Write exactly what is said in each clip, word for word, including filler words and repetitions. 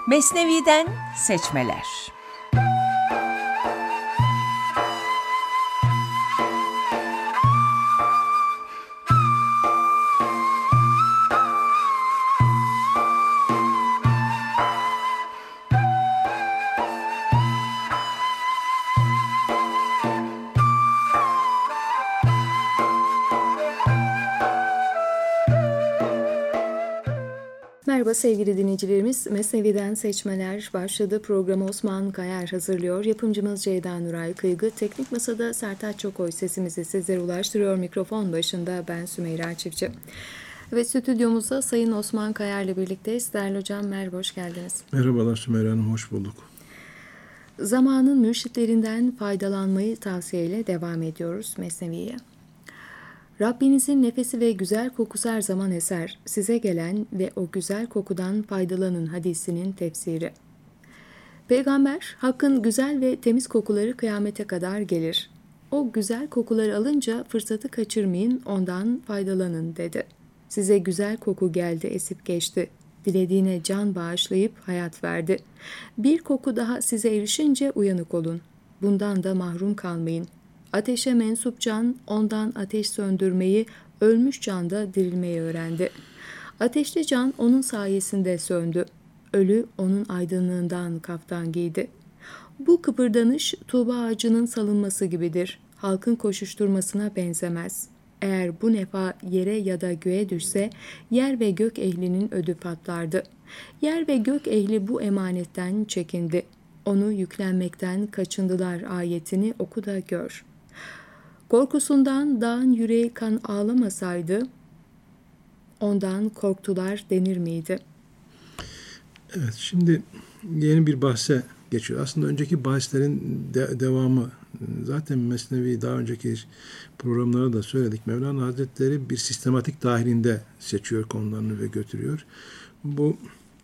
Mesnevi'den seçmeler. Merhaba sevgili dinleyicilerimiz. Mesnevi'den seçmeler başladı. Programı Osman Kayar hazırlıyor. Yapımcımız Ceyda Nuray Kıygı. Teknik masada Sertaç Çokoy sesimizi sizlere ulaştırıyor. Mikrofon başında ben Sümeyra Çiftçi. Ve stüdyomuzda Sayın Osman Kayar'la birlikteyiz. Değerli hocam merhaba, hoş geldiniz. Merhabalar Sümeyra Hanım, hoş bulduk. Zamanın mürşitlerinden faydalanmayı tavsiyeyle devam ediyoruz Mesnevi'ye. Rabbinizin nefesi ve güzel kokusu her zaman eser. Size gelen ve o güzel kokudan faydalanın hadisinin tefsiri. Peygamber, Hakk'ın güzel ve temiz kokuları kıyamete kadar gelir. O güzel kokuları alınca fırsatı kaçırmayın, ondan faydalanın dedi. Size güzel koku geldi, esip geçti. Dilediğine can bağışlayıp hayat verdi. Bir koku daha size erişince uyanık olun. Bundan da mahrum kalmayın. Ateşe mensup can, ondan ateş söndürmeyi, ölmüş can da dirilmeyi öğrendi. Ateşli can onun sayesinde söndü. Ölü onun aydınlığından kaftan giydi. Bu kıpırdanış tuğba ağacının salınması gibidir. Halkın koşuşturmasına benzemez. Eğer bu nefa yere ya da göğe düşse, yer ve gök ehlinin ödü patlardı. Yer ve gök ehli bu emanetten çekindi. Onu yüklenmekten kaçındılar ayetini oku da gör. Korkusundan dağın yüreği kan ağlamasaydı, ondan korktular denir miydi? Evet, şimdi yeni bir bahse geçiyor. Aslında önceki bahislerin de- devamı. Zaten Mesnevi daha önceki programlarda da söyledik. Mevlana Hazretleri bir sistematik dahilinde seçiyor konularını ve götürüyor. Bu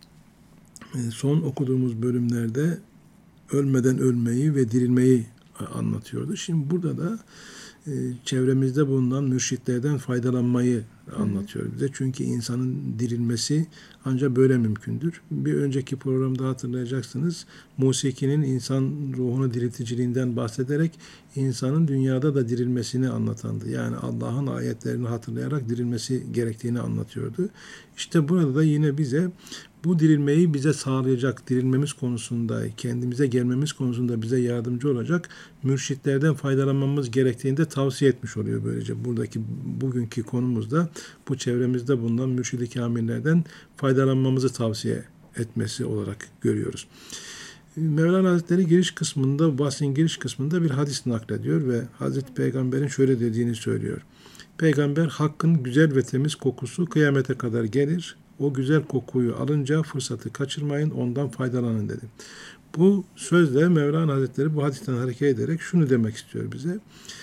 son okuduğumuz bölümlerde ölmeden ölmeyi ve dirilmeyi anlatıyordu. Şimdi burada da e, çevremizde bulunan mürşitlerden faydalanmayı anlatıyor bize. Çünkü insanın dirilmesi ancak böyle mümkündür. Bir önceki programda hatırlayacaksınız, musikinin insan ruhunu dirilticiliğinden bahsederek insanın dünyada da dirilmesini anlatandı. Yani Allah'ın ayetlerini hatırlayarak dirilmesi gerektiğini anlatıyordu. İşte burada da yine bize bu dirilmeyi bize sağlayacak, dirilmemiz konusunda, kendimize gelmemiz konusunda bize yardımcı olacak mürşitlerden faydalanmamız gerektiğini de tavsiye etmiş oluyor böylece. Buradaki bugünkü konumuzda bu çevremizde bulunan mürşid-i kamillerden faydalanmamızı tavsiye etmesi olarak görüyoruz. Mevlana Hazretleri giriş kısmında, bahsin giriş kısmında bir hadis naklediyor ve Hazreti Peygamber'in şöyle dediğini söylüyor. Peygamber, Hakk'ın güzel ve temiz kokusu kıyamete kadar gelir. O güzel kokuyu alınca fırsatı kaçırmayın, ondan faydalanın dedi. Bu sözle Mevlana Hazretleri bu hadisten hareket ederek şunu demek istiyor bize.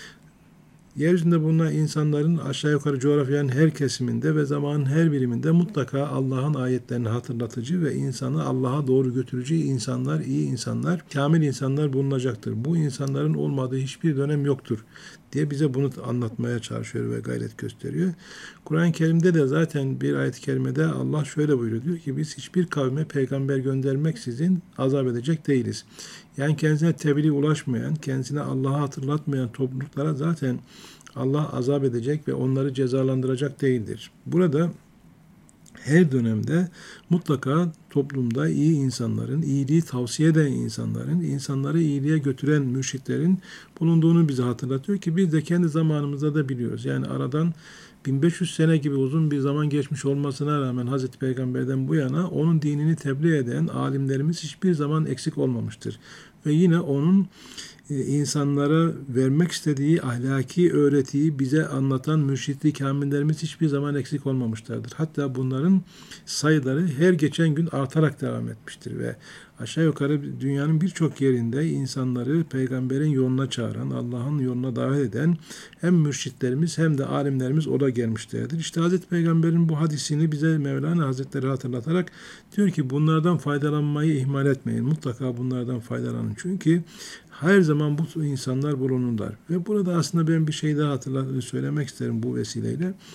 Yeryüzünde bulunan insanların aşağı yukarı coğrafyanın her kesiminde ve zamanın her biriminde mutlaka Allah'ın ayetlerini hatırlatıcı ve insanı Allah'a doğru götürücü insanlar, iyi insanlar, kamil insanlar bulunacaktır. Bu insanların olmadığı hiçbir dönem yoktur diye bize bunu anlatmaya çalışıyor ve gayret gösteriyor. Kur'an-ı Kerim'de de zaten bir ayet-i kerimede Allah şöyle buyuruyor. Diyor ki biz hiçbir kavme peygamber göndermeksizin azap edecek değiliz. Yani kendisine tebliğ ulaşmayan, kendisine Allah'ı hatırlatmayan topluluklara zaten Allah azap edecek ve onları cezalandıracak değildir. Burada her dönemde mutlaka toplumda iyi insanların, iyiliği tavsiye eden insanların, insanları iyiliğe götüren mürşitlerin bulunduğunu bize hatırlatıyor ki biz de kendi zamanımızda da biliyoruz. Yani aradan bin beş yüz sene gibi uzun bir zaman geçmiş olmasına rağmen Hazreti Peygamber'den bu yana onun dinini tebliğ eden alimlerimiz hiçbir zaman eksik olmamıştır. Ve yine onun insanlara vermek istediği ahlaki öğretiyi bize anlatan mürşid-i kamillerimiz hiçbir zaman eksik olmamışlardır. Hatta bunların sayıları her geçen gün artarak devam etmiştir ve aşağı yukarı dünyanın birçok yerinde insanları peygamberin yoluna çağıran, Allah'ın yoluna davet eden hem mürşitlerimiz hem de alimlerimiz ola gelmişlerdir. İşte Hazreti Peygamber'in bu hadisini bize Mevlana Hazretleri hatırlatarak diyor ki bunlardan faydalanmayı ihmal etmeyin. Mutlaka bunlardan faydalanın. Çünkü her zaman bu insanlar bulunurlar. Ve burada aslında ben bir şey daha hatırlatıp söylemek isterim bu vesileyle.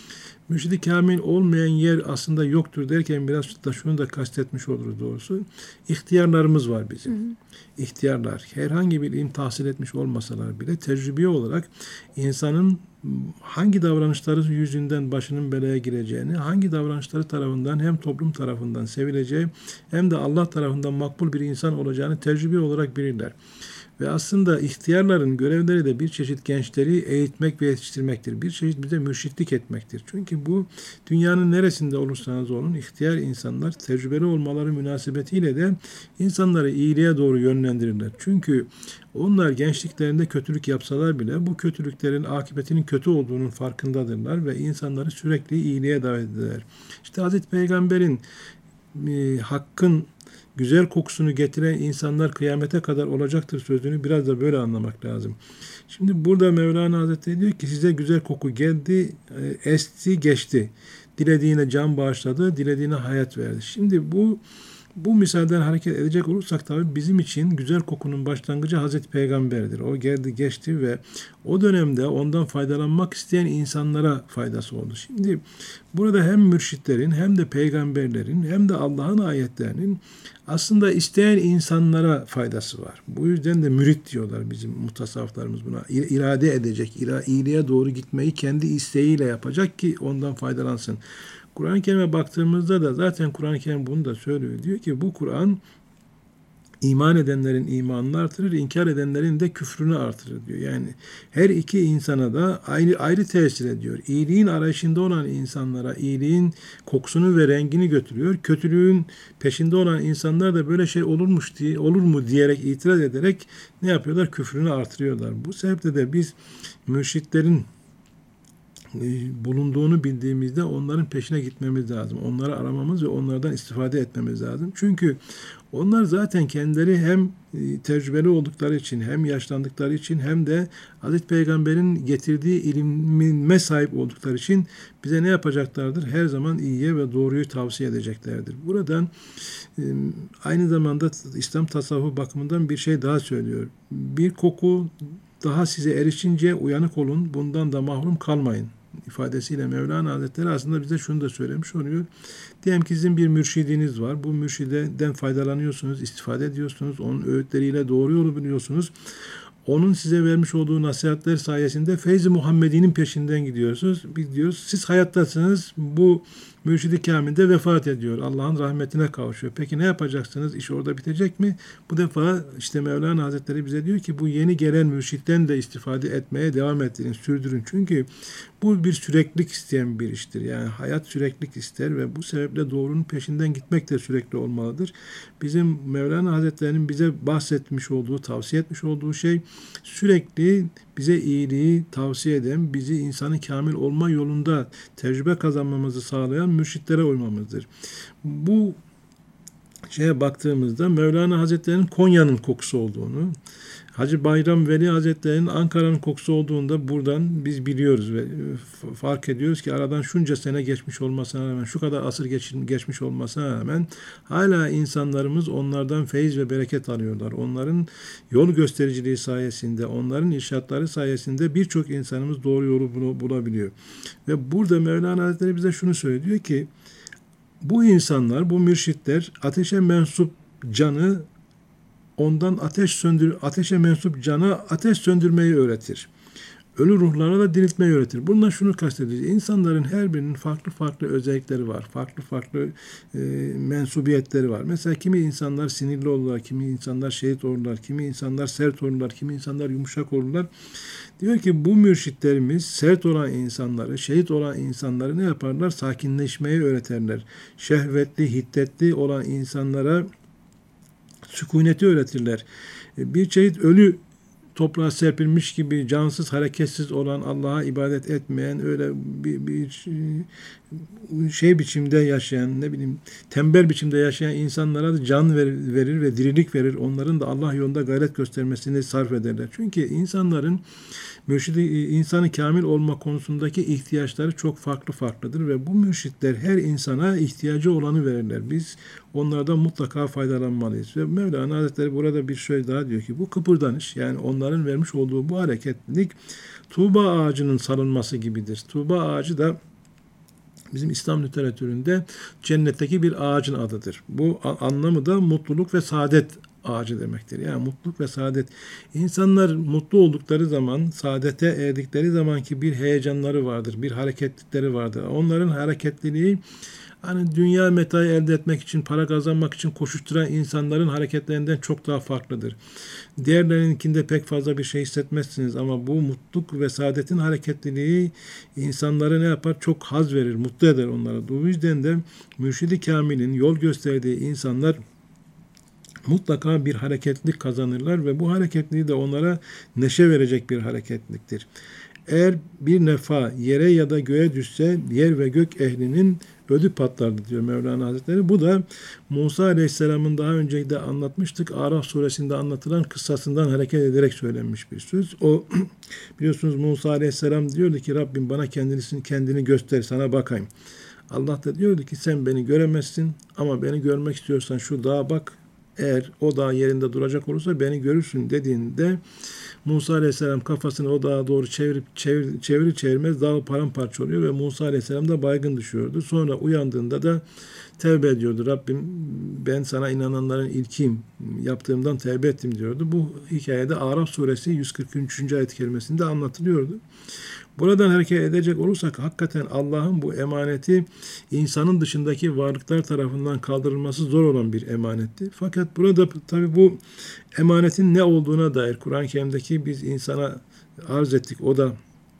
Mürşid-i kamil olmayan yer aslında yoktur derken biraz da şunu da kastetmiş oluruz doğrusu. İhtiyarlarımız var bizim. Hı hı. İhtiyarlar herhangi bir ilim tahsil etmiş olmasalar bile tecrübi olarak insanın hangi davranışları yüzünden başının belaya gireceğini, hangi davranışları tarafından hem toplum tarafından sevileceği hem de Allah tarafından makbul bir insan olacağını tecrübi olarak bilirler. Ve aslında ihtiyarların görevleri de bir çeşit gençleri eğitmek ve yetiştirmektir. Bir çeşit bize mürşitlik etmektir. Çünkü bu dünyanın neresinde olursanız olun ihtiyar insanlar tecrübeli olmaları münasebetiyle de insanları iyiliğe doğru yönlendirirler. Çünkü onlar gençliklerinde kötülük yapsalar bile bu kötülüklerin akıbetinin kötü olduğunun farkındadırlar ve insanları sürekli iyiliğe davet ederler. İşte Hazreti Peygamber'in e, hakkın güzel kokusunu getiren insanlar kıyamete kadar olacaktır sözünü biraz da böyle anlamak lazım. Şimdi burada Mevlana Hazretleri diyor ki size güzel koku geldi, esti, geçti. Dilediğine can bağışladı, dilediğine hayat verdi. Şimdi bu bu misalden hareket edecek olursak tabii bizim için güzel kokunun başlangıcı Hazreti Peygamber'dir. O geldi geçti ve o dönemde ondan faydalanmak isteyen insanlara faydası oldu. Şimdi burada hem mürşitlerin hem de peygamberlerin hem de Allah'ın ayetlerinin aslında isteyen insanlara faydası var. Bu yüzden de mürit diyorlar bizim mutasavvıflarımız buna. İrade edecek, iyiliğe doğru gitmeyi kendi isteğiyle yapacak ki ondan faydalansın. Kur'an-ı Kerim'e baktığımızda da zaten Kur'an-ı Kerim bunu da söylüyor. Diyor ki bu Kur'an iman edenlerin imanını artırır, inkar edenlerin de küfrünü artırır diyor. Yani her iki insana da ayrı ayrı tesir ediyor. İyiliğin arayışında olan insanlara iyiliğin kokusunu ve rengini götürüyor. Kötülüğün peşinde olan insanlar da böyle şey olurmuş diye, olur mu diyerek itiraz ederek ne yapıyorlar? Küfrünü artırıyorlar. Bu sebeple de biz mürşitlerin bulunduğunu bildiğimizde onların peşine gitmemiz lazım. Onları aramamız ve onlardan istifade etmemiz lazım. Çünkü onlar zaten kendileri hem tecrübeli oldukları için hem yaşlandıkları için hem de Hazreti Peygamber'in getirdiği ilme sahip oldukları için bize ne yapacaklardır? Her zaman iyiye ve doğruyu tavsiye edeceklerdir. Buradan aynı zamanda İslam tasavvufu bakımından bir şey daha söylüyor. Bir koku daha size erişince uyanık olun, bundan da mahrum kalmayın ifadesiyle Mevlana Hazretleri aslında bize şunu da söylemiş oluyor. Diyelim ki sizin bir mürşidiniz var. Bu mürşideden faydalanıyorsunuz, istifade ediyorsunuz. Onun öğütleriyle doğru yolu biliyorsunuz. Onun size vermiş olduğu nasihatler sayesinde Feyz-i Muhammedi'nin peşinden gidiyorsunuz. Biz diyoruz siz hayattasınız. Bu Mürşid-i Kamil'de vefat ediyor. Allah'ın rahmetine kavuşuyor. Peki ne yapacaksınız? İş orada bitecek mi? Bu defa işte Mevlana Hazretleri bize diyor ki bu yeni gelen mürşitten de istifade etmeye devam ettirin, sürdürün. Çünkü bu bir süreklilik isteyen bir iştir. Yani hayat süreklilik ister ve bu sebeple doğrunun peşinden gitmek de sürekli olmalıdır. Bizim Mevlana Hazretleri'nin bize bahsetmiş olduğu, tavsiye etmiş olduğu şey sürekli bize iyiliği tavsiye eden, bizi insanın kamil olma yolunda tecrübe kazanmamızı sağlayan mürşitlere uymamızdır. Bu şeye baktığımızda Mevlana Hazretleri'nin Konya'nın kokusu olduğunu, Hacı Bayram Veli Hazretleri'nin Ankara'nın kokusu olduğunda buradan biz biliyoruz ve fark ediyoruz ki aradan şunca sene geçmiş olmasına rağmen, şu kadar asır geçmiş olmasına rağmen hala insanlarımız onlardan feyiz ve bereket alıyorlar. Onların yol göstericiliği sayesinde, onların irşatları sayesinde birçok insanımız doğru yolu bulabiliyor. Ve burada Mevlana Hazretleri bize şunu söylüyor ki bu insanlar, bu mürşitler ateşe mensup canı ondan ateş söndür, ateşe mensup cana ateş söndürmeyi öğretir. Ölü ruhlara da diriltmeyi öğretir. Bundan şunu kastediyoruz. İnsanların her birinin farklı farklı özellikleri var. Farklı farklı e, mensubiyetleri var. Mesela kimi insanlar sinirli olurlar, kimi insanlar şehit olurlar, kimi insanlar sert olurlar, kimi insanlar yumuşak olurlar. Diyor ki bu mürşitlerimiz sert olan insanları, şehit olan insanları ne yaparlar? Sakinleşmeyi öğretirler. Şehvetli, hiddetli olan insanlara sükuneti öğretirler. Bir çeşit ölü toprağa serpilmiş gibi cansız, hareketsiz olan, Allah'a ibadet etmeyen, öyle bir, bir şey biçimde yaşayan, ne bileyim tembel biçimde yaşayan insanlara da can verir, verir ve dirilik verir. Onların da Allah yolunda gayret göstermesini sarf ederler. Çünkü insanların mürşidi, insanı kamil olma konusundaki ihtiyaçları çok farklı farklıdır ve bu mürşitler her insana ihtiyacı olanı verirler. Biz onlardan mutlaka faydalanmalıyız. Ve Mevlana Hazretleri burada bir şey daha diyor ki bu kıpırdanış, yani onların vermiş olduğu bu hareketlilik Tuğba ağacının salınması gibidir. Tuğba ağacı da bizim İslam literatüründe cennetteki bir ağacın adıdır. Bu anlamı da mutluluk ve saadet ağacı demektir. Yani mutluluk ve saadet. İnsanlar mutlu oldukları zaman, saadete erdikleri zamanki bir heyecanları vardır, bir hareketlilikleri vardır. Onların hareketliliği hani dünya metayı elde etmek için, para kazanmak için koşuşturan insanların hareketlerinden çok daha farklıdır. Diğerlerininkinde pek fazla bir şey hissetmezsiniz ama bu mutluluk ve saadetin hareketliliği insanları ne yapar? Çok haz verir, mutlu eder onlara. Bu yüzden de Mürşid-i Kamil'in yol gösterdiği insanlar mutlaka bir hareketlilik kazanırlar ve bu hareketliliği de onlara neşe verecek bir hareketliliktir. Eğer bir nefa yere ya da göğe düşse yer ve gök ehlinin ödü patlardı diyor Mevlana Hazretleri. Bu da Musa Aleyhisselam'ın daha önce de anlatmıştık. Araf suresinde anlatılan kıssasından hareket ederek söylenmiş bir söz. O biliyorsunuz Musa Aleyhisselam diyordu ki Rabbim bana kendini, kendini göster, sana bakayım. Allah da diyordu ki sen beni göremezsin ama beni görmek istiyorsan şu dağa bak. Eğer o dağ yerinde duracak olursa beni görürsün dediğinde Musa Aleyhisselam kafasını o dağa doğru çevirip çevir, çevirir çevirmez dağ paramparça oluyor ve Musa Aleyhisselam da baygın düşüyordu. Sonra uyandığında da tevbe ediyordu. Rabbim ben sana inananların ilkiyim. Yaptığımdan tevbe ettim diyordu. Bu hikayede Araf suresi yüz kırk üçüncü ayet kerimesinde anlatılıyordu. Buradan hareket edecek olursak hakikaten Allah'ın bu emaneti insanın dışındaki varlıklar tarafından kaldırılması zor olan bir emanetti. Fakat burada tabi bu emanetin ne olduğuna dair Kur'an-ı Kerim'deki biz insana arz ettik. O da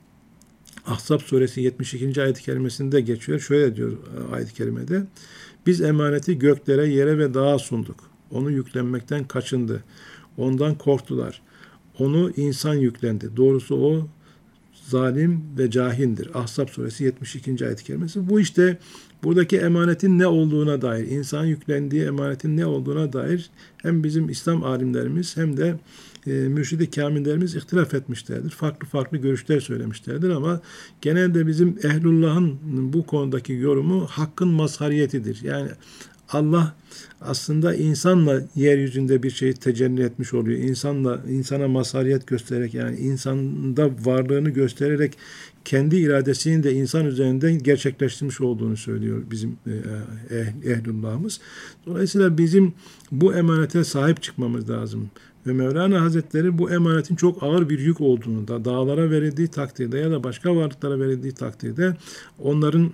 Ahzab suresi yetmiş ikinci ayet-i kerimesinde geçiyor. Şöyle diyor ayet-i kerimede. Biz emaneti göklere, yere ve dağa sunduk. Onu yüklenmekten kaçındı. Ondan korktular. Onu insan yüklendi. Doğrusu o zalim ve cahildir. Ahzab suresi yetmiş ikinci ayet-i kerimesi. Bu işte buradaki emanetin ne olduğuna dair, insan yüklendiği emanetin ne olduğuna dair hem bizim İslam alimlerimiz hem de e, mürşid-i kamillerimiz ihtilaf etmişlerdir. Farklı farklı görüşler söylemişlerdir ama genelde bizim ehlullah'ın bu konudaki yorumu hakkın mazhariyetidir. Yani Allah aslında insanla yeryüzünde bir şeyi tecelli etmiş oluyor. İnsanla insana mazhariyet göstererek yani insanda varlığını göstererek kendi iradesini de insan üzerinden gerçekleştirmiş olduğunu söylüyor bizim eh, ehlullahımız. Dolayısıyla bizim bu emanete sahip çıkmamız lazım. Ve Mevlana Hazretleri bu emanetin çok ağır bir yük olduğunu da dağlara verildiği takdirde ya da başka varlıklara verildiği takdirde onların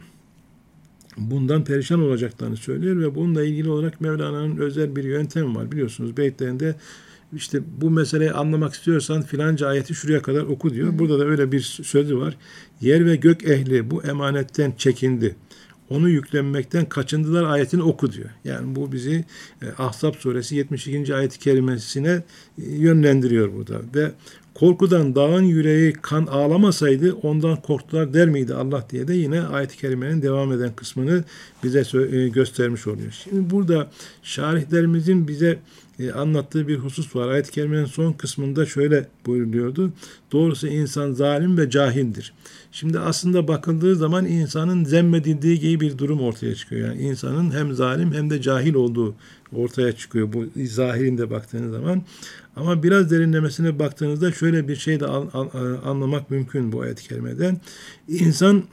bundan perişan olacaklarını söylüyor ve bununla ilgili olarak Mevlana'nın özel bir yöntemi var. Biliyorsunuz beyitlerinde işte bu meseleyi anlamak istiyorsan filanca ayeti şuraya kadar oku diyor. Burada da öyle bir sözü var. Yer ve gök ehli bu emanetten çekindi. Onu yüklenmekten kaçındılar ayetini oku diyor. Yani bu bizi e, Ahzab suresi yetmiş ikinci ayet-i kerimesine e, yönlendiriyor burada. Ve korkudan dağın yüreği kan ağlamasaydı ondan korktular der miydi Allah diye de yine ayet-i kerimenin devam eden kısmını bize e, göstermiş oluyor. Şimdi burada şarihlerimizin bize e, anlattığı bir husus var. Ayet-i kerimenin son kısmında şöyle buyuruluyordu. Doğrusu insan zalim ve cahildir. Şimdi aslında bakıldığı zaman insanın zemmedildiği gibi bir durum ortaya çıkıyor. Yani insanın hem zalim hem de cahil olduğu ortaya çıkıyor bu zahirinde baktığınız zaman. Ama biraz derinlemesine baktığınızda şöyle bir şey de an, an, anlamak mümkün bu ayet-i kerimeden. İnsan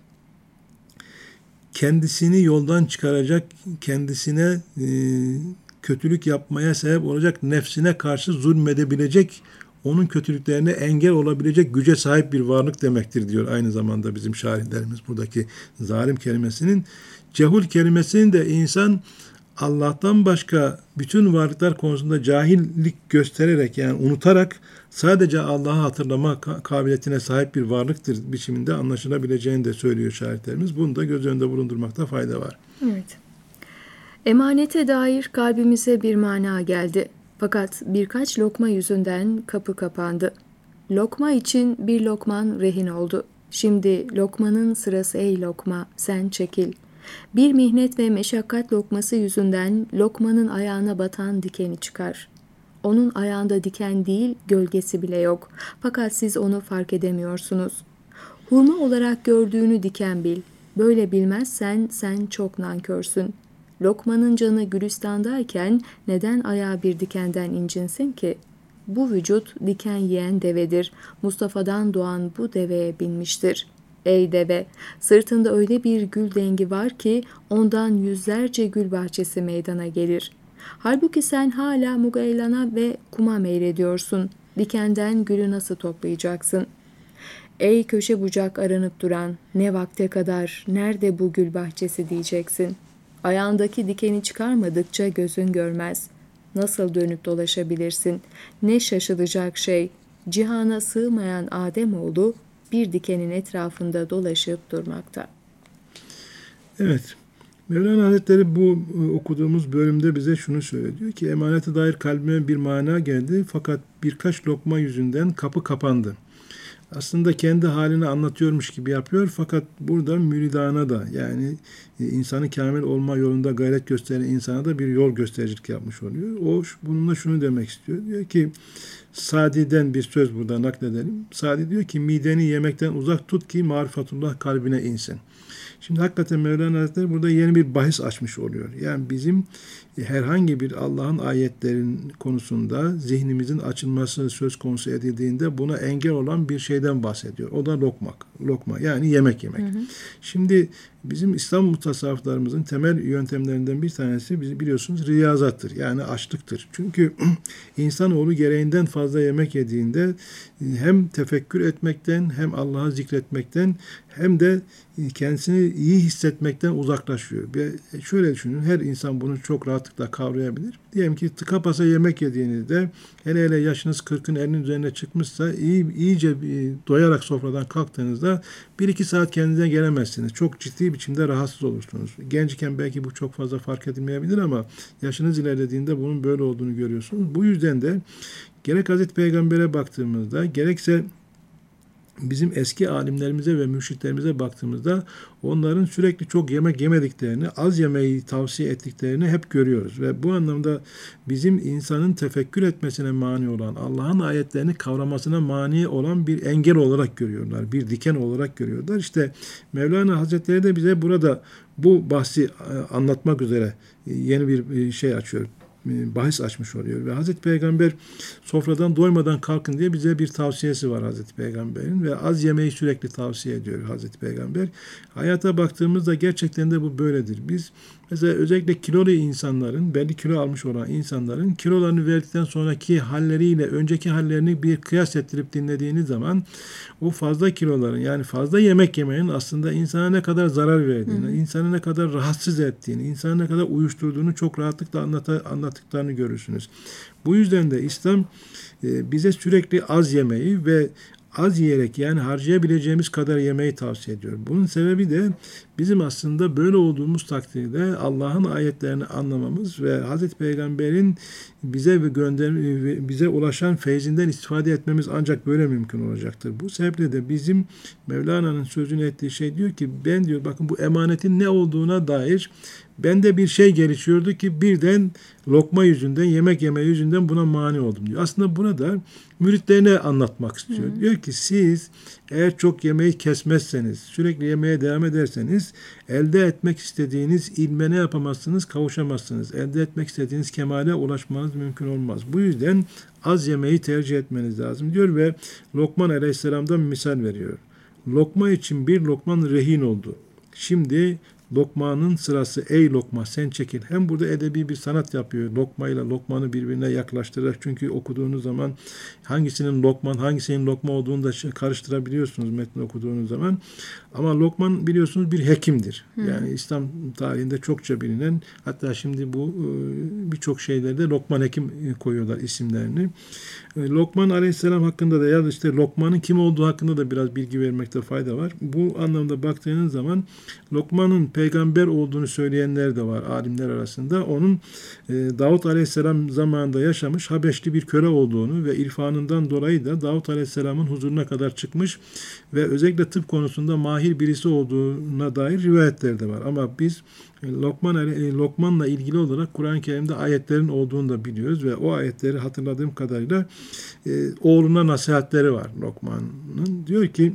kendisini yoldan çıkaracak, kendisine e, kötülük yapmaya sebep olacak, nefsine karşı zulmedebilecek, onun kötülüklerine engel olabilecek güce sahip bir varlık demektir diyor aynı zamanda bizim şarihlerimiz buradaki zalim kelimesinin. Cehul kelimesinin de insan Allah'tan başka bütün varlıklar konusunda cahillik göstererek yani unutarak sadece Allah'ı hatırlama kabiliyetine sahip bir varlıktır biçiminde anlaşılabileceğini de söylüyor şahitlerimiz. Bunu da göz önünde bulundurmakta fayda var. Evet. Emanete dair kalbimize bir mana geldi. Fakat birkaç lokma yüzünden kapı kapandı. Lokma için bir lokman rehin oldu. Şimdi lokmanın sırası ey lokma, sen çekil. Bir mihnet ve meşakkat lokması yüzünden lokmanın ayağına batan dikeni çıkar. Onun ayağında diken değil, gölgesi bile yok. Fakat siz onu fark edemiyorsunuz. Hurma olarak gördüğünü diken bil. Böyle bilmezsen sen çok nankörsün. Lokmanın canı Gülistan'dayken neden ayağı bir dikenden incinsin ki? Bu vücut diken yiyen devedir. Mustafa'dan doğan bu deveye binmiştir. Ey deve, sırtında öyle bir gül dengi var ki ondan yüzlerce gül bahçesi meydana gelir. Halbuki sen hala mugaylana ve kuma meylediyorsun. Dikenden gülü nasıl toplayacaksın? Ey köşe bucak aranıp duran, ne vakte kadar, nerede bu gül bahçesi diyeceksin. Ayağındaki dikeni çıkarmadıkça gözün görmez. Nasıl dönüp dolaşabilirsin? Ne şaşılacak şey. Cihana sığmayan Ademoğlu bir dikenin etrafında dolaşıp durmakta. Evet. Mevlana Hazretleri bu okuduğumuz bölümde bize şunu söylüyor. Diyor ki emanete dair kalbime bir mana geldi fakat birkaç lokma yüzünden kapı kapandı. Aslında kendi halini anlatıyormuş gibi yapıyor fakat burada müridana da yani insanı kamil olma yolunda gayret gösteren insana da bir yol göstericilik yapmış oluyor. O bununla şunu demek istiyor. Diyor ki Sadi'den bir söz burada nakledelim. Sadi diyor ki mideni yemekten uzak tut ki marifatullah kalbine insin. Şimdi hakikaten Mevlana Hazretleri burada yeni bir bahis açmış oluyor. Yani bizim herhangi bir Allah'ın ayetlerin konusunda zihnimizin açılması söz konusu edildiğinde buna engel olan bir şeyden bahsediyor. O da lokmak. Lokma yani yemek yemek. Hı hı. Şimdi bizim İslam mutasavvıflarımızın temel yöntemlerinden bir tanesi biliyorsunuz riyazattır. Yani açlıktır. Çünkü insanoğlu gereğinden fazla yemek yediğinde hem tefekkür etmekten hem Allah'ı zikretmekten hem de kendisini iyi hissetmekten uzaklaşıyor. Ve şöyle düşünün, her insan bunu çok rahatlıkla kavrayabilir. Diyelim ki tıka basa yemek yediğinizde, hele hele yaşınız kırkın elinin üzerine çıkmışsa, iyi, iyice doyarak sofradan kalktığınızda bir iki saat kendinize gelemezsiniz. Çok ciddi biçimde rahatsız olursunuz. Gençken belki bu çok fazla fark edilmeyebilir ama yaşınız ilerlediğinde bunun böyle olduğunu görüyorsunuz. Bu yüzden de gerek Hazreti Peygamber'e baktığımızda, gerekse bizim eski alimlerimize ve mürşitlerimize baktığımızda onların sürekli çok yemek yemediklerini, az yemeği tavsiye ettiklerini hep görüyoruz. Ve bu anlamda bizim insanın tefekkür etmesine mani olan, Allah'ın ayetlerini kavramasına mani olan bir engel olarak görüyorlar. Bir diken olarak görüyorlar. İşte Mevlana Hazretleri de bize burada bu bahsi anlatmak üzere yeni bir şey açıyor. Bahis açmış oluyor. Ve Hazreti Peygamber sofradan doymadan kalkın diye bize bir tavsiyesi var Hazreti Peygamber'in ve az yemeği sürekli tavsiye ediyor Hazreti Peygamber. Hayata baktığımızda gerçekten de bu böyledir. Biz mesela özellikle kilolu insanların, belli kilo almış olan insanların kilolarını verdikten sonraki halleriyle önceki hallerini bir kıyas ettirip dinlediğiniz zaman o fazla kiloların yani fazla yemek yemenin aslında insana ne kadar zarar verdiğini, hmm. insanı ne kadar rahatsız ettiğini, insanı ne kadar uyuşturduğunu çok rahatlıkla anlat anlattıklarını görürsünüz. Bu yüzden de İslam e, bize sürekli az yemeyi ve az yiyerek yani harcayabileceğimiz kadar yemeği tavsiye ediyor. Bunun sebebi de bizim aslında böyle olduğumuz takdirde Allah'ın ayetlerini anlamamız ve Hazreti Peygamber'in bize ve gönder bize ulaşan feyzinden istifade etmemiz ancak böyle mümkün olacaktır. Bu sebeple de bizim Mevlana'nın sözünü ettiği şey diyor ki ben diyor bakın bu emanetin ne olduğuna dair bende bir şey gelişiyordu ki birden lokma yüzünden, yemek yeme yüzünden buna mani oldum diyor. Aslında burada müritlerine anlatmak istiyor. Hı. Diyor ki siz eğer çok yemeği kesmezseniz, sürekli yemeye devam ederseniz elde etmek istediğiniz ilme ne yapamazsınız? Kavuşamazsınız. Elde etmek istediğiniz kemale ulaşmanız mümkün olmaz. Bu yüzden az yemeği tercih etmeniz lazım diyor ve Lokman Aleyhisselam'dan misal veriyor. Lokma için bir lokman rehin oldu. Şimdi lokmanın sırası ey lokma sen çekil. Hem burada edebi bir sanat yapıyor. Lokma ile lokmanı birbirine yaklaştırarak. Çünkü okuduğunuz zaman hangisinin lokman hangisinin lokma olduğunu da karıştırabiliyorsunuz metni okuduğunuz zaman. Ama Lokman biliyorsunuz bir hekimdir. Hı. Yani İslam tarihinde çokça bilinen, hatta şimdi bu birçok şeylerde Lokman Hekim koyuyorlar isimlerini. Lokman Aleyhisselam hakkında da ya da işte Lokman'ın kim olduğu hakkında da biraz bilgi vermekte fayda var. Bu anlamda baktığınız zaman Lokman'ın peygamber olduğunu söyleyenler de var alimler arasında. Onun Davut Aleyhisselam zamanında yaşamış Habeşli bir köle olduğunu ve irfanından dolayı da Davut Aleyhisselam'ın huzuruna kadar çıkmış ve özellikle tıp konusunda mahir birisi olduğuna dair rivayetler de var. Ama biz Lokman Lokman'la ilgili olarak Kur'an-ı Kerim'de ayetlerin olduğunu da biliyoruz ve o ayetleri hatırladığım kadarıyla e, oğluna nasihatleri var Lokman'ın. Diyor ki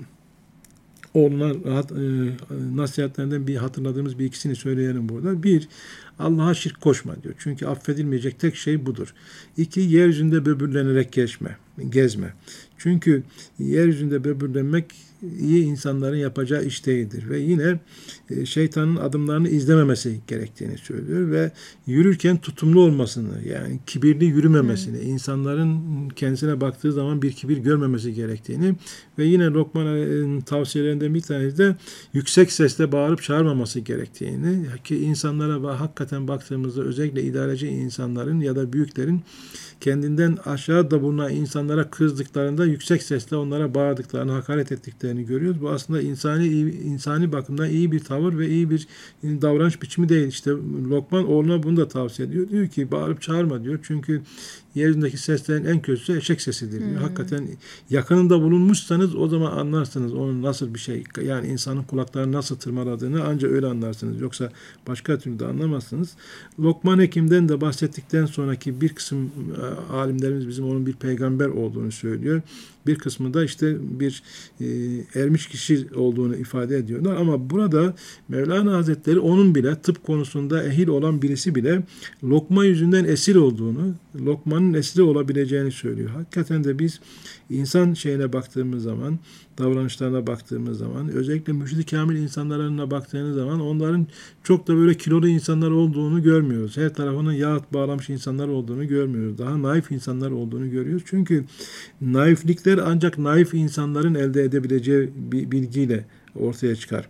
oğluna rahat, e, nasihatlerinden bir hatırladığımız bir ikisini söyleyelim burada. Bir, Allah'a şirk koşma diyor. Çünkü affedilmeyecek tek şey budur. İki, yeryüzünde böbürlenerek geçme, gezme. Çünkü yeryüzünde böbürlenmek iyi insanların yapacağı iş değildir. Ve yine e, şeytanın adımlarını izlememesi gerektiğini söylüyor ve yürürken tutumlu olmasını, yani kibirli yürümemesini, hmm. insanların kendisine baktığı zaman bir kibir görmemesi gerektiğini ve yine Lokman'ın tavsiyelerinden bir tanesi de yüksek sesle bağırıp çağırmaması gerektiğini, ki insanlara hakikaten baktığımızda özellikle idareci insanların ya da büyüklerin kendinden aşağıda bulunan insanlara kızdıklarında yüksek sesle onlara bağırdıklarını, hakaret ettiklerini görüyoruz. Bu aslında insani insani bakımdan iyi bir tavır ve iyi bir davranış biçimi değil. İşte Lokman oğluna bunu da tavsiye ediyor. Diyor ki bağırıp çağırma diyor. Çünkü yeryüzündeki seslerin en kötüsü eşek sesidir diyor. Hmm. Hakikaten yakınında bulunmuşsanız o zaman anlarsınız onun nasıl bir şey, yani insanın kulaklarını nasıl tırmaladığını ancak öyle anlarsınız. Yoksa başka türlü de anlamazsınız. Lokman Hekim'den de bahsettikten sonraki bir kısım alimlerimiz bizim onun bir peygamber olduğunu söylüyor. Bir kısmı da işte bir e, ermiş kişi olduğunu ifade ediyorlar. Ama burada Mevlana Hazretleri onun bile tıp konusunda ehil olan birisi bile lokma yüzünden esir olduğunu, lokmanın esiri olabileceğini söylüyor. Hakikaten de biz insan şeyine baktığımız zaman, davranışlarına baktığımız zaman, özellikle mürşid-i kamil insanlarına baktığınız zaman onların çok da böyle kilolu insanlar olduğunu görmüyoruz. Her tarafına yağ bağlamış insanlar olduğunu görmüyoruz. Daha naif insanlar olduğunu görüyoruz. Çünkü naiflikler ancak naif insanların elde edebileceği bir bilgiyle ortaya çıkar.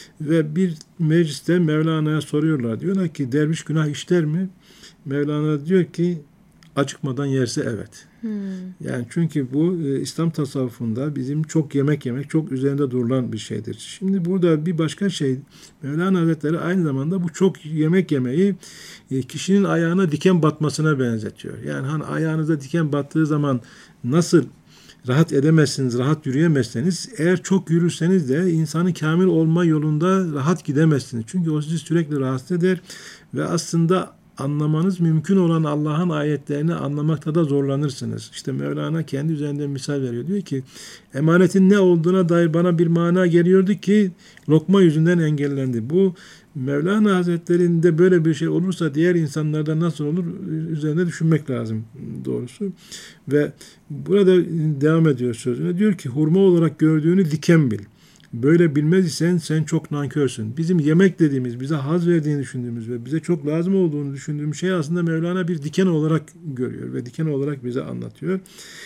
Ve bir mecliste Mevlana'ya soruyorlar. Diyorlar ki derviş günah işler mi? Mevlana diyor ki acıkmadan yerse evet. Hmm. Yani çünkü bu e, İslam tasavvufunda bizim çok yemek yemek çok üzerinde durulan bir şeydir. Şimdi burada bir başka şey, Mevlana Hazretleri aynı zamanda bu çok yemek yemeyi e, kişinin ayağına diken batmasına benzetiyor. Yani hani ayağınıza diken battığı zaman nasıl rahat edemezsiniz, rahat yürüyemezseniz, eğer çok yürürseniz de insanın kamil olma yolunda rahat gidemezsiniz. Çünkü o sizi sürekli rahatsız eder ve aslında anlamanız mümkün olan Allah'ın ayetlerini anlamakta da zorlanırsınız. İşte Mevlana kendi üzerinden misal veriyor. Diyor ki emanetin ne olduğuna dair bana bir mana geliyordu ki lokma yüzünden engellendi. Bu Mevlana Hazretleri'nde böyle bir şey olursa diğer insanlarda nasıl olur üzerine düşünmek lazım doğrusu. Ve burada devam ediyor sözüne. Diyor ki hurma olarak gördüğünü diken bil. Böyle bilmez isen sen çok nankörsün. Bizim yemek dediğimiz, bize haz verdiğini düşündüğümüz ve bize çok lazım olduğunu düşündüğümüz şey aslında Mevlana bir diken olarak görüyor ve diken olarak bize anlatıyor.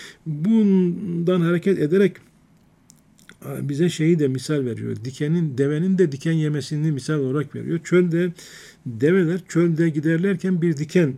Bundan hareket ederek bize şeyi de misal veriyor. Dikenin, devenin de diken yemesini misal olarak veriyor. Çölde develer çölde giderlerken bir diken,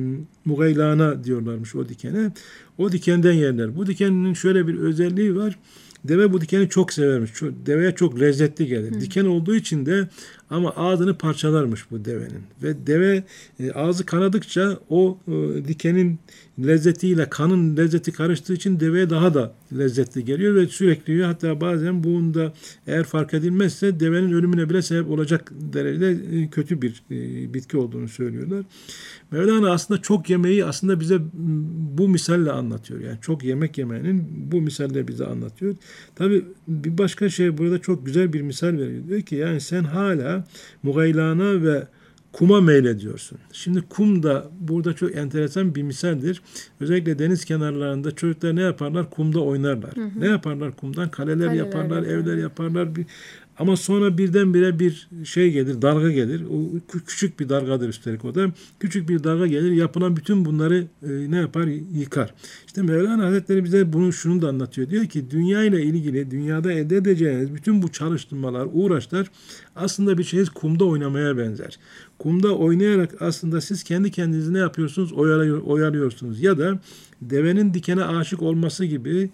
mugaylana diyorlarmış o dikene. O dikenden yerler. Bu dikenin şöyle bir özelliği var. Deve bu dikeni çok severmiş. Deveye çok lezzetli gelir. Hı. Diken olduğu için de ama ağzını parçalarmış bu devenin. Ve deve e, ağzı kanadıkça o e, dikenin lezzetiyle kanın lezzeti karıştığı için deveye daha da lezzetli geliyor ve sürekli yiyor. Hatta bazen bunda eğer fark edilmezse devenin ölümüne bile sebep olacak derecede e, kötü bir e, bitki olduğunu söylüyorlar. Mevlana aslında çok yemeği aslında bize bu misalle anlatıyor. Yani çok yemek yemenin bu misalle bize anlatıyor. Tabii bir başka şey burada çok güzel bir misal veriyor. Diyor ki yani sen hala mugaylana ve kuma meylediyorsun. Şimdi kum da burada çok enteresan bir misaldir. Özellikle deniz kenarlarında çocuklar ne yaparlar? Kumda oynarlar. Hı hı. Ne yaparlar kumdan? Kaleler, Kaleler yaparlar, yaparlar, evler yaparlar. Bir, ama sonra birdenbire bir şey gelir, dalga gelir. O küçük bir dalgadır üstelik o da. Küçük bir dalga gelir, yapılan bütün bunları e, ne yapar? Yıkar. İşte Mevlana Hazretleri bize bunu şunu da anlatıyor. Diyor ki dünya ile ilgili, dünyada elde edeceğiniz bütün bu çalışmalar, uğraşlar aslında bir şey kumda oynamaya benzer. Kumda oynayarak aslında siz kendi kendinizi ne yapıyorsunuz? Oyalıyor, oyalıyorsunuz. Ya da devenin dikene aşık olması gibi,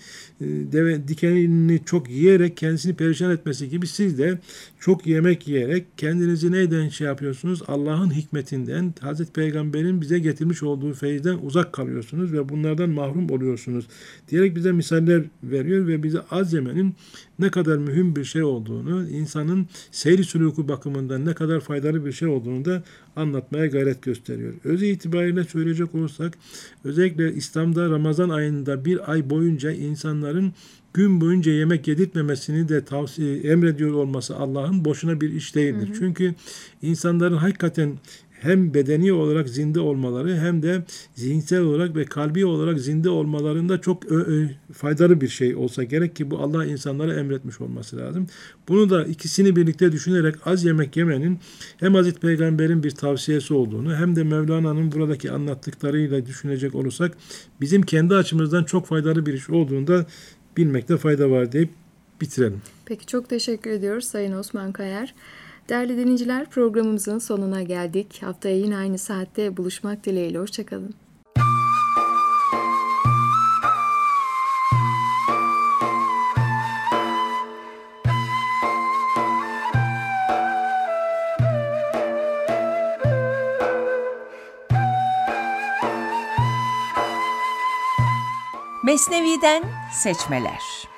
deve dikenini çok yiyerek kendisini perişan etmesi gibi siz de çok yemek yiyerek kendinizi neyden şey yapıyorsunuz? Allah'ın hikmetinden, Hazreti Peygamber'in bize getirmiş olduğu feyizden uzak kalıyorsunuz ve bunlardan mahrum oluyorsunuz diyerek bize misaller veriyor ve bize az yemenin ne kadar mühim bir şey olduğunu, insanın seyri sülûku bakımından ne kadar faydalı bir şey olduğunu da anlatmaya gayret gösteriyor. Öz itibariyle söyleyecek olursak, özellikle İslam'da Ramazan ayında bir ay boyunca insanların gün boyunca yemek yedirtmemesini de tavsiye emrediyor olması Allah'ın boşuna bir iş değildir. Hı hı. Çünkü insanların hakikaten hem bedeni olarak zinde olmaları hem de zihinsel olarak ve kalbi olarak zinde olmalarında çok ö, ö, faydalı bir şey olsa gerek ki bu Allah insanlara emretmiş olması lazım. Bunu da ikisini birlikte düşünerek az yemek yemenin hem Hazreti Peygamber'in bir tavsiyesi olduğunu hem de Mevlana'nın buradaki anlattıklarıyla düşünecek olursak bizim kendi açımızdan çok faydalı bir iş olduğunu da bilmekte fayda var deyip bitirelim. Peki çok teşekkür ediyoruz Sayın Osman Kayar. Değerli dinleyiciler, programımızın sonuna geldik. Haftaya yine aynı saatte buluşmak dileğiyle. Hoşçakalın. Mesnevi'den seçmeler.